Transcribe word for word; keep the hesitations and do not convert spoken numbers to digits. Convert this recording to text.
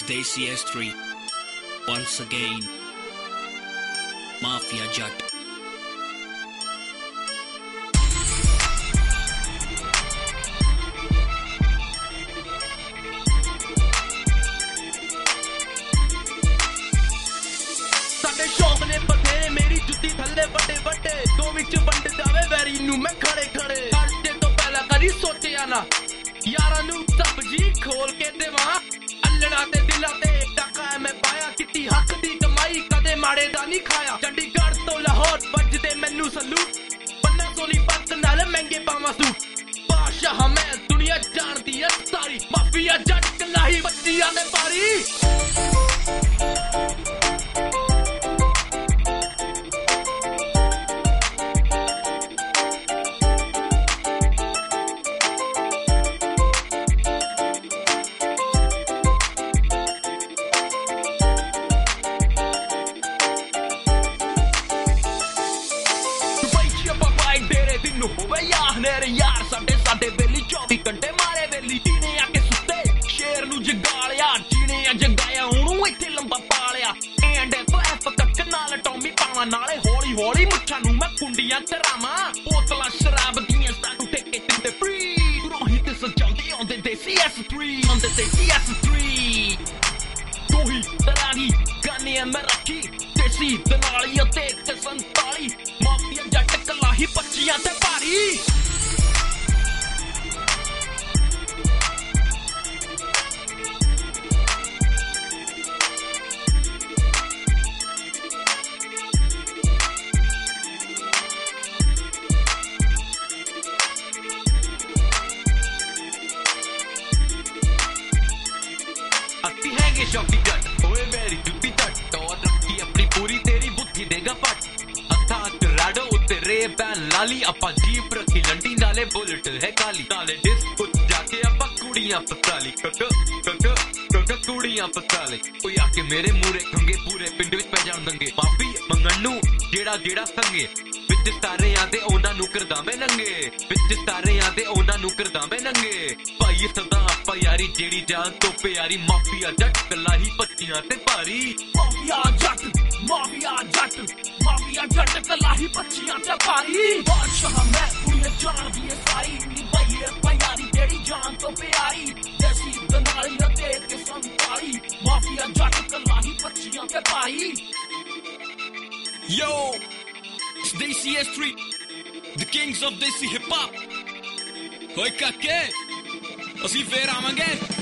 Desi S three, once again, Mafia Jat. ਸਾਡੇ ਸ਼ੌਕ ਨੇ ਬਥੇਰੇ ਮੇਰੀ ਜੁੱਤੀ ਥੱਲੇ ਵੱਡੇ ਵੱਡੇ ਦੋ ਵਿੱਚ ਵੰਡ ਜਾਵੇ ਵੈਰੀ ਨੂੰ ਮੈਂ ਖੜੇ ਖੜੇ ਕੱਢੇ ਤੋਂ ਪਹਿਲਾਂ ਕਦੀ ਸੋਚਿਆ ਨਾ ਯਾਰਾਂ ਨੂੰ ਸਬਜੀ ਖੋਲ ਕੇ ਦੇਵਾਂ ਅੱਲਣਾ ਤੇ ਦਿਲਾਂ ਤੇ ਟਾਕਾ ਮੈਂ ਪਾਇਆ ਕਿਤੀ ਹੱਕ ਦੀ ਕਮਾਈ ਕਦੇ ਮਾੜੇ ਦਾ ਨਹੀਂ ਖਾਇਆ ਚੰਡੀਗੜ੍ਹ ਤੋਂ ਲਾਹੌਰ ਵੱਜਦੇ ਮੈਨੂੰ ਸਲੂਟ ਪੰਨਾ ਸੋਲੀ ਪੱਤ ਨਾਲ ਮਹਿੰਗੇ ਪਾਵਾਂ ਸੂਟ ਬਾਦਸ਼ਾਹ ਮੈਂ ਦੁਨੀਆ ਜਾਣਦੀ ਐ ਸਾਰੀ ਮਾਫੀਆ ਜੱਟ ਕਲਾਹੀ ਬੱਚੀਆਂ ਦੇ ਪਾਰੀ ਹੋਵੇ ਯਾਰ ਨੇਰੇ ਯਾਰ ਸਾਡੇ ਸਾਡੇ ਵੇਲੀ ਚੌਵੀ ਘੰਟੇ ਮਾਰੇ ਵੇਲੀ ਜੀਣੇ ਆ ਕੇ ਸੁੱਤੇ ਸ਼ੇਰ ਨੂੰ ਜਗਾਲਿਆ ਜੀਣੇ ਆ ਜਗਾਇਆ ਉਹਨੂੰ ਇੱਥੇ ਲੰਬਾ ਪਾਲਿਆ ਐਂਡ ਐਫ ਐਫ ਕੱਕ ਨਾਲ ਟੌਮੀ ਪਾਵਾਂ ਨਾਲੇ ਹੌਲੀ ਹੌਲੀ ਮੁੱਛਾਂ ਨੂੰ ਮੈਂ ਕੁੰਡੀਆਂ ਕਰਾਵਾਂ ਬੋਤਲਾਂ ਸ਼ਰਾਬ ਦੀਆਂ ਸਾਨੂੰ ਠੇਕੇ ਤੇ ਫ੍ਰੀ ਰੋਹੀ ਤੇ ਸਜਾਉਂਦੇ ਆਉਂਦੇ ਦੇਸੀ ਐਸ three ਆਉਂਦੇ ਦੇਸੀ ਐਸ three ਰੋਹੀ ਤਰਾਰੀ ਗਾਨੇ ਮੈਂ ਰੱਖੀ ਦੇਸੀ ਦਨਾਲੀ ਅਤੇ ਤੇ ਸੰਤਾਲੀ ਮਾਫੀਆ ਜੱਟ ਕਲਾਹੀ ਪੱਚੀਆਂ ਤੇ ਭਾਰੀ ਅੱਤੀ ਹੈਗੇ ਸ਼ੌਕੀ ਜੱਟ ਹੋਏ ਮੇਰੀ ਜੁੱਤੀ ਜੱਟ ਟੋਰ ਰੱਖੀ ਆਪਣੀ ਪੂਰੀ ਤੇਰੀ ਬੁੱਧੀ ਦੇਗਾ ਫਟ ਹੱਥਾਂ ਚ ਰਾਡੋ ਉੱਤੇ ਰੇ ਬੈਨ ਲਾਲੀ ਆਪਾਂ ਜੀਪ ਰੱਖੀ ਲੰਡੀ ਨਾਲੇ ਬੁਲਟ ਹੈ ਕਾਲੀ ਨਾਲੇ ਡਿਸਕੋ ਜਾ ਕੇ ਆਪਾਂ ਕੁੜੀਆਂ ਫਸਾਲੀ ਕੱਕ ਕੱਕ ਕੱਕ ਕੁੜੀਆਂ ਫਸਾਲੇ ਕੋਈ ਆ ਕੇ ਮੇਰੇ ਮੂਰੇ ਖੰਗੇ ਪੂਰੇ ਪਿੰਡ ਵਿੱਚ ਪੈ ਜਾਣ ਦੰਗੇ ਮਾਫੀ ਮੰਗਣ ਨੂੰ ਜਿਹੜਾ ਜਿਹੜਾ ਸੰਗੇ ਵਿੱਚ ਸਾਰੇ ਆਂਦੇ ਉਹਨਾਂ ਨੂੰ ਕਰਦਾ ਮੈਂ ਨੰਗੇ ਵਿੱਚ ਸਾਰੇ ਆਂਦੇ ਉਹਨਾਂ ਨੂੰ ਕਰਦਾ ਮੈਂ ਨੰਗੇ ਭਾਈ ਸਦਾ ਆਪਾਂ ਯਾਰੀ ਜਿਹੜੀ ਜਾਨ ਤੋਂ ਪਿਆਰੀ ਮਾਫੀਆ ਜੱਟ ਕਲਾਹੀ ਪੱਤੀਆਂ ਤੇ ਭਾਰੀ ਮਾਫੀਆ ਜੱਟ ਮਾਫੀਆ ਜੱਟ ਮਾਫੀਆ ਜੱਟ ਕਲਾਹੀ ਪੱਤੀਆਂ ਤੇ ਭਾਰੀ ਬਾਦਸ਼ਾਹ ਮੈਂ ਦੁਨੀਆ ਜਾਣਦੀ ਐ ਸਾਰੀ ਨੀ ਭਾਈ ਆਪਾਂ ਯਾਰੀ ਜਿਹੜੀ ਜਾਨ ਤੋਂ ਪਿਆਰੀ ਦੇਸੀ ਦਨਾਲੀ ਅਤੇ ਤੇ ਸੰਤਾਲੀ ਮਾਫੀਆ ਜੱਟ ਕਲਾਹੀ ਪੱਤੀਆਂ ਤੇ ਭਾਰੀ Yo, it's Desi S three, the kings of Desi hip hop. Hoy kake, ਅਸੀਂ ਫੇਰ ਆਵਾਂਗੇ।